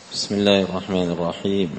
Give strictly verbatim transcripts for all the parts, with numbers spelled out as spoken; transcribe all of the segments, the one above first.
بسم الله الرحمن الرحيم.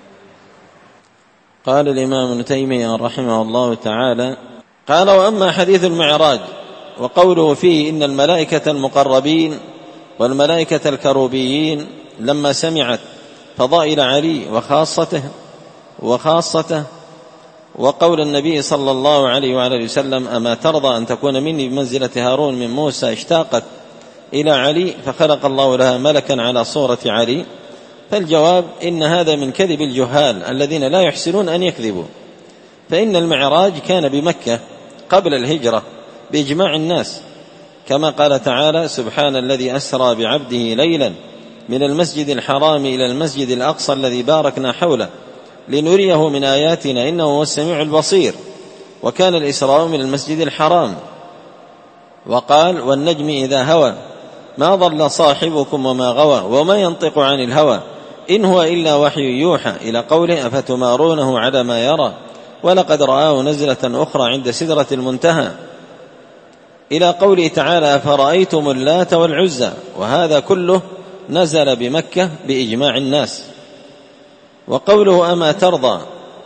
قال الإمام ابن تيمية رحمه الله تعالى: قال: وأما حديث المعراج وقوله فيه إن الملائكة المقربين والملائكة الكروبيين لما سمعت فضائل علي وخاصته وخاصته وقول النبي صلى الله عليه وعلى اله وسلم: أما ترضى أن تكون مني بمنزلة هارون من موسى، اشتاقت إلى علي فخلق الله لها ملكا على صورة علي. فالجواب: إن هذا من كذب الجهال الذين لا يحسنون أن يكذبوا، فإن المعراج كان بمكة قبل الهجرة بإجماع الناس، كما قال تعالى: سبحان الذي أسرى بعبده ليلا من المسجد الحرام إلى المسجد الأقصى الذي باركنا حوله لنريه من آياتنا إنه هو السميع البصير. وكان الإسراء من المسجد الحرام. وقال: والنجم إذا هوى ما ضل صاحبكم وما غوى وما ينطق عن الهوى إن هو إلا وحي يوحى، إلى قوله: أفتمارونه على ما يرى ولقد رآه نزلة أخرى عند سدرة المنتهى، إلى قوله تعالى: أفرأيتم اللات والعزى. وهذا كله نزل بمكة بإجماع الناس. وقوله: أما ترضى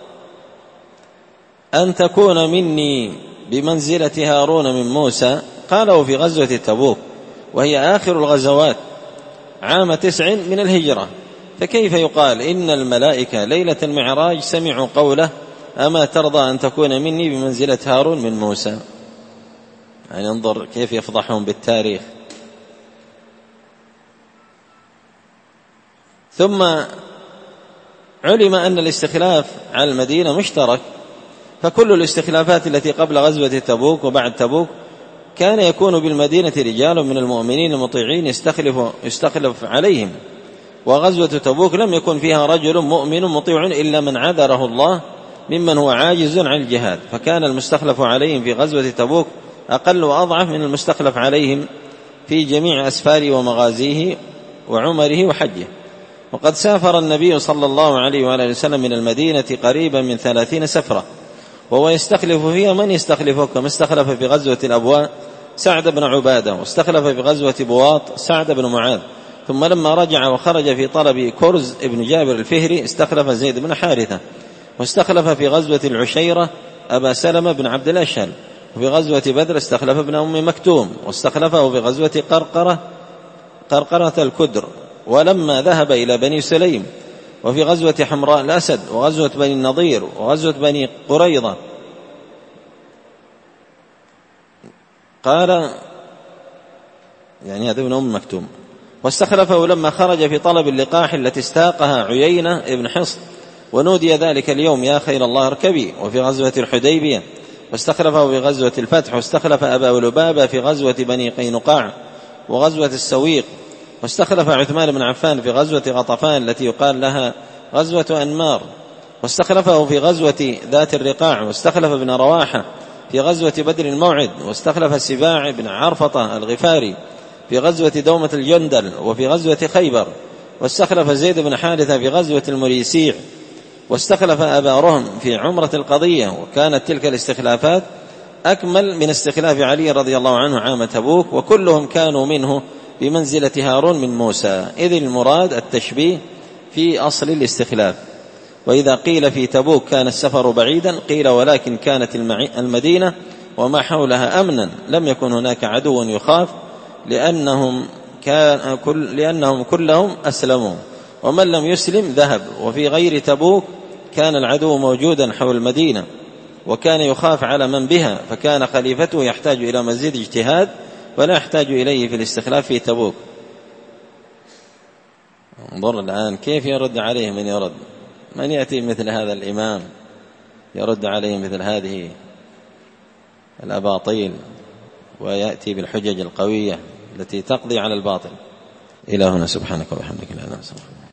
أن تكون مني بمنزلة هارون من موسى، قاله في غزوة تبوك وهي آخر الغزوات عام تسع من الهجرة، فكيف يقال إن الملائكة ليلة المعراج سمعوا قوله: أما ترضى أن تكون مني بمنزلة هارون من موسى؟ يعني انظر كيف يفضحهم بالتاريخ. ثم علم أن الاستخلاف على المدينة مشترك، فكل الاستخلافات التي قبل غزوة تبوك وبعد تبوك كان يكون بالمدينة رجال من المؤمنين المطيعين يستخلف, يستخلف عليهم، وغزوة تبوك لم يكن فيها رجل مؤمن مطيع إلا من عذره الله ممن هو عاجز عن الجهاد، فكان المستخلف عليهم في غزوة تبوك أقل وأضعف من المستخلف عليهم في جميع أسفاره ومغازيه وعمره وحجه. وقد سافر النبي صلى الله عليه وآله وسلم من المدينة قريبا من ثلاثين سفرة، وهو يستخلف فيها من يستخلفه، كما استخلف في غزوة الأبواء سعد بن عبادة، واستخلف في غزوة بواط سعد بن معاذ. ثم لما رجع وخرج في طلب كرز ابن جابر الفهري استخلف زيد بن حارثة، واستخلف في غزوة العشيرة أبا سلمة بن عبد الأشهل، وفي غزوة بدر استخلف ابن أم مكتوم، واستخلفه في غزوة قرقرة قرقرة الكدر ولما ذهب إلى بني سليم، وفي غزوة حمراء الأسد، وغزوة بني النضير، وغزوة بني قريظة. قال يعني هذا ابن أم مكتوم. واستخلفه لما خرج في طلب اللقاح التي استاقها عيينة ابن حصن، ونودي ذلك اليوم: يا خير الله اركبي. وفي غزوة الحديبية. واستخلفه في غزوة الفتح. واستخلف أبا لبابة في غزوة بني قينقاع وغزوة السويق. واستخلف عثمان بن عفان في غزوة غطفان التي يقال لها غزوة أنمار. واستخلفه في غزوة ذات الرقاع. واستخلف ابن رواحة في غزوة بدر الموعد. واستخلف سباع بن عرفطة الغفاري في غزوة دومة الجندل وفي غزوة خيبر. واستخلف زيد بن حارثة في غزوة المريسيع. واستخلف أبا رهم في عمرة القضية. وكانت تلك الاستخلافات أكمل من استخلاف علي رضي الله عنه عام تبوك، وكلهم كانوا منه بمنزلة هارون من موسى، إذ المراد التشبيه في أصل الاستخلاف. وإذا قيل في تبوك كان السفر بعيدا، قيل ولكن كانت المدينة وما حولها أمنا، لم يكن هناك عدو يخاف، لأنهم, كان كل لأنهم كلهم أسلموا، ومن لم يسلم ذهب. وفي غير تبوك كان العدو موجودا حول المدينة وكان يخاف على من بها، فكان خليفته يحتاج إلى مزيد اجتهاد ولا يحتاج إليه في الاستخلاف في تبوك. انظر الآن كيف يرد عليه من يرد، من يأتي مثل هذا الإمام يرد عليه مثل هذه الأباطيل ويأتي بالحجج القوية التي تقضي على الباطل. إلى هنا، سبحانك وبحمدك لا إله إلا أنت.